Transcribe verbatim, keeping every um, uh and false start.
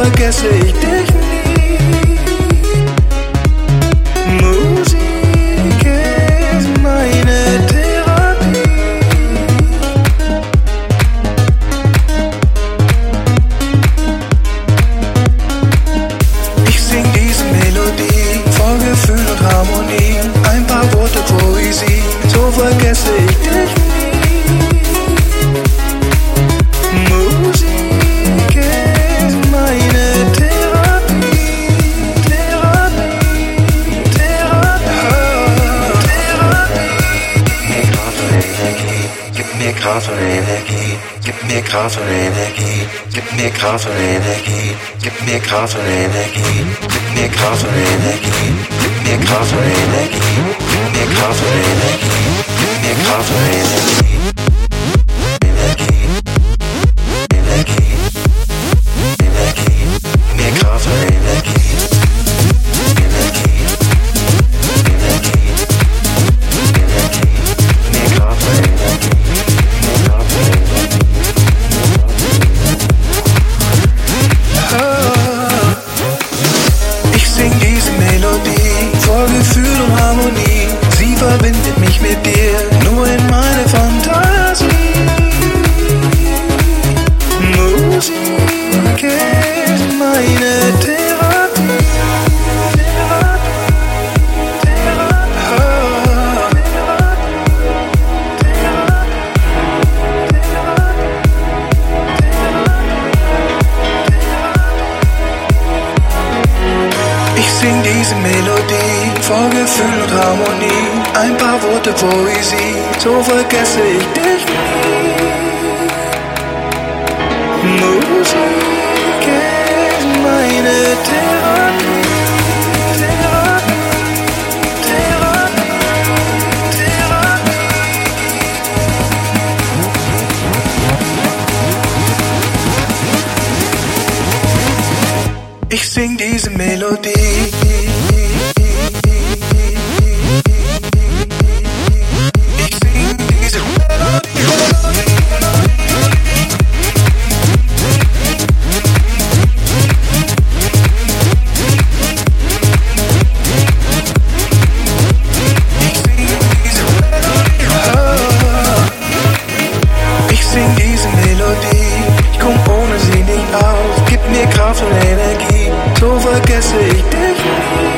vergesse ich dich nie. Musik ist meine Therapie. Ich sing diese Melodie voll Gefühl und Harmonie, ein paar Worte Poesie, so vergesse ich dich nie. Musik ist meine Therapie, Therapie, Therapie, Therapie. Gib mir Kraft und Energie, gib mir Kraft und Energie, gib mir Kraft und Energie, gib mir Kraft und Energie, gib mir Kraft und Energie, gib mir Kraft und Energie, gib mir Kraft und Energie, gib mir Kraft und Energie. Energie, Energie, Energie, mehr Kraft und Energie. Energie, Energie, Energie, mehr Kraft und Energie. Mehr Kraft und Energie. Ich sing diese Melodie voll Gefühl und Harmonie. Sie verbindet mich mit dir, nur in meine Fantasie. Musik ist meine Therapie, ich sing diese Melodie voll Gefühl und Harmonie, ein paar Worte Poesie, so vergesse ich dich nie. Musik ist meine Therapie, Therapie, Therapie, Therapie. Ich sing diese Melodie. Ich sing diese Melodie. Ich komm ohne sie nicht aus. Gib mir Kraft und Energie, so vergesse ich dich nie.